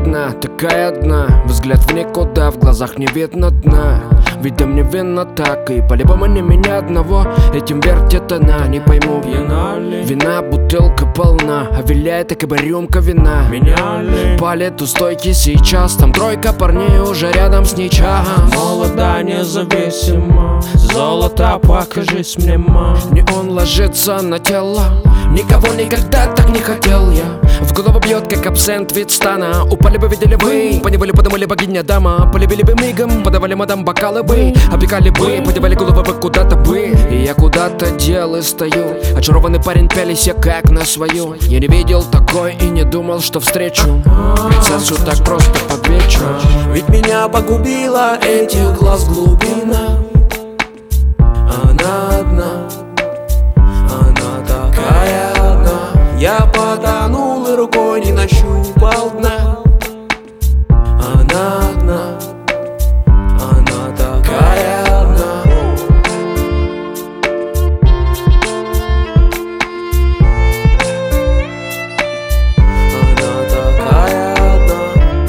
одна, такая одна. Взгляд в никуда, в глазах не видно дна. Ведь мне вина так, и по-любому не меня одного этим вертит она. Не пойму, вина, бутылка полна, а виляет так и рюмка вина. Палит у стойки сейчас, там тройка парней уже рядом с ничем. Молода, независима, золото, покажись мне, ма. Не он ложится на тело, никого никогда так не хотел я. В голову бьет, как абсент вид стана. Упали бы, видели вы, поневоле подумали богиня дама. Полюбили бы мигом, подавали мадам бокалы бы. Опекали бы, подевали головы бы куда-то бы. И я куда-то дел и стою. Очарованный парень, пялись я как на свою. Я не видел такой и не думал, что встречу принцессу так просто под вечер. Ведь меня погубила этих глаз глубина. Она одна, она такая одна. Я потонул и рукой не нащупал дна. Она одна, она такая одна. Она такая одна.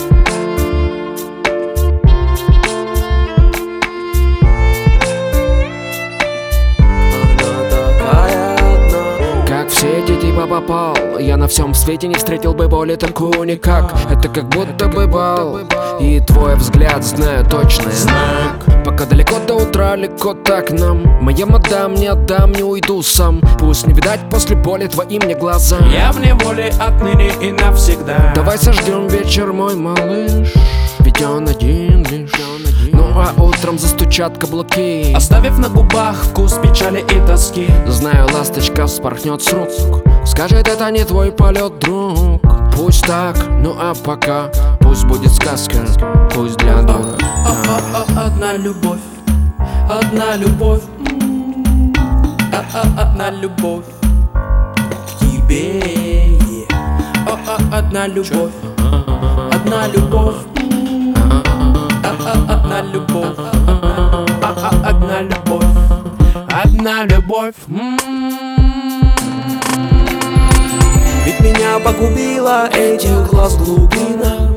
Она такая одна. Как все эти типа попал, я на всем свете не встретил бы боли такую никак. Это как будто бы бал, и твой взгляд знаю точный знак. Пока далеко до утра, легко так нам. Моя мадам, не отдам, не уйду сам. Пусть не видать после боли твоим мне глазам. Я в неволе отныне и навсегда. Давай сождем вечер, мой малыш, ведь он один лишь. Ну а утром застучат каблуки, оставив на губах вкус печали и тоски. знаю, ласточка вспорхнет с рук, скажет, это не твой полет, друг. Пусть так, ну а пока пусть будет сказка, пусть для дурака. Одна любовь, одна любовь, одна любовь к тебе. Одна любовь, одна любовь, одна любовь, одна любовь, одна любовь. Ведь меня погубила этих глаз глубина.